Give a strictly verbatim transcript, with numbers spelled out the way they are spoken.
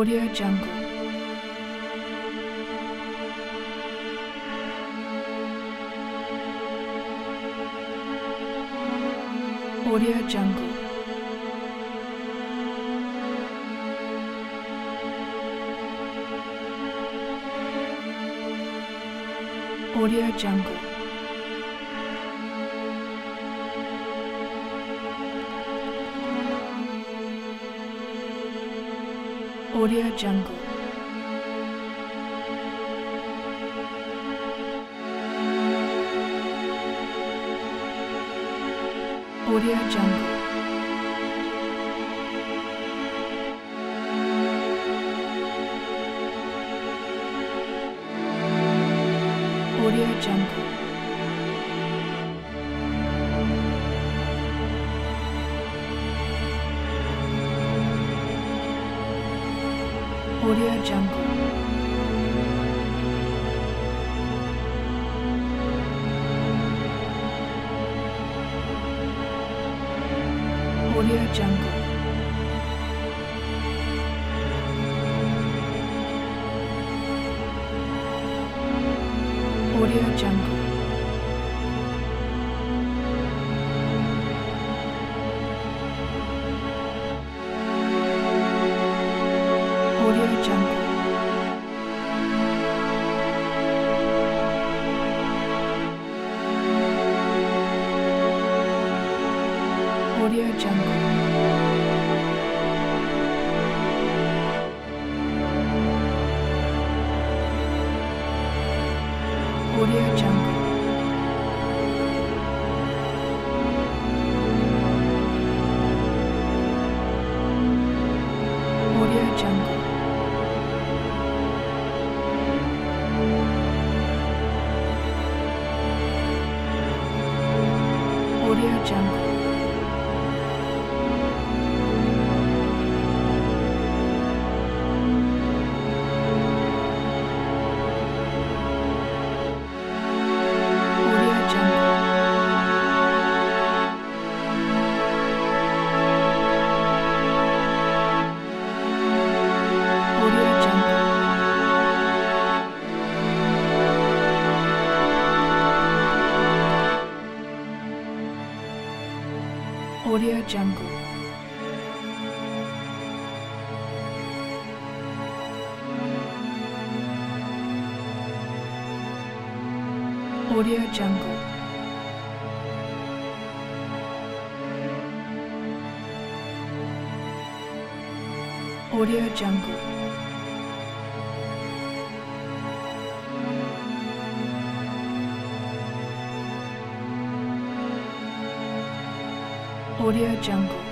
Audio Jungle. Audio Jungle. Audio Jungle. Audio Jungle. Audio Jungle. Audio Jungle. Audio Jungle. Audio Jungle. Audio Jungle. Audio Jungle. Audio Jungle. Audio Jungle. Audio Jungle. Audio Jungle. Audio Jungle. Audio Jungle. Audio Jungle. Audio Jungle.